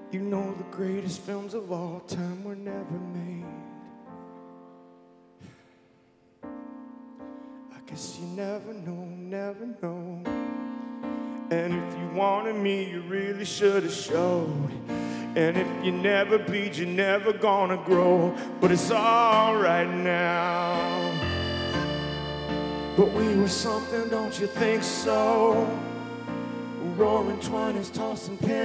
You know the greatest films of all time were never made. I guess you never know, never know. And if you wanted me, you really should have showed. And if you never bleed, you're never gonna grow. But it's all right now. But we were something, don't you think so? Roaring 20s, tossing pins.